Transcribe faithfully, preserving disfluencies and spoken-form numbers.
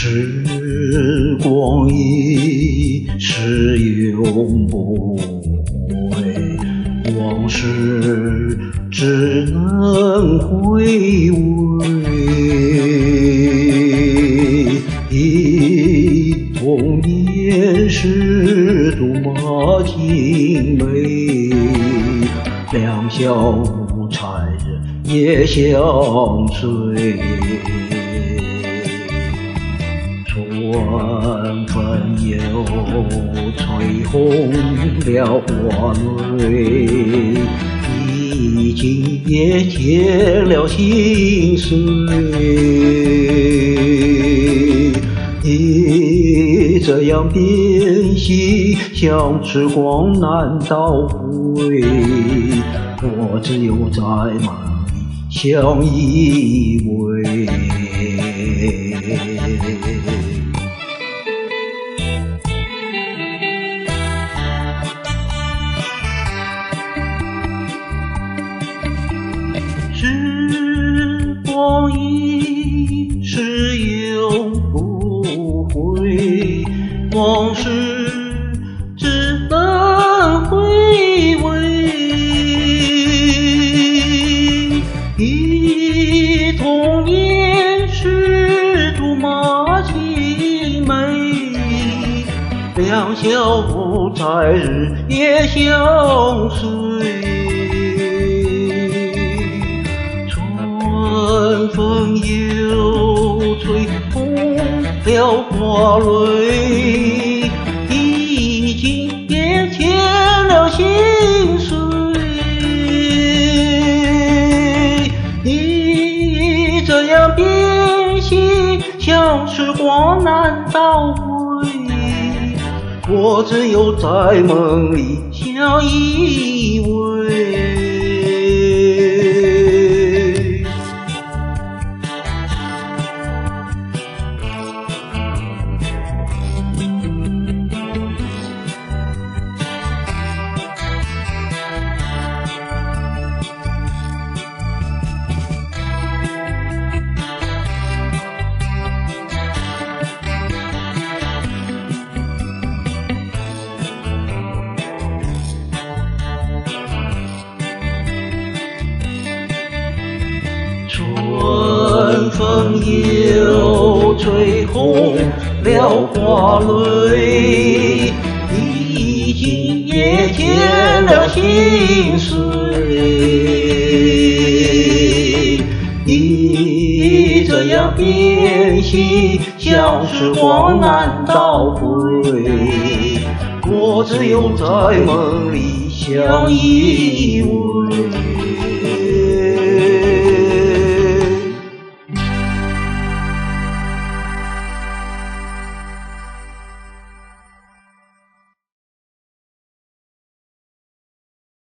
时光一逝永不回，往事只能回味。忆童年时竹马青梅，两小无猜人也相随。春风又吹红了花蕊，已经也添了心碎。你这样变心，像时光难倒回，我只有在梦里相依偎。时光一逝永不回，往事只能回味。忆童年时竹马青梅，两小无猜日夜相随。春风又吹红了花蕊，已经也添了心碎。你这样变心，像时光难倒回，我只有在梦里相依偎。春风又吹红了花蕊，已经也添了心碎。你这样变心，像时光难倒回，我只有在梦里相依偎。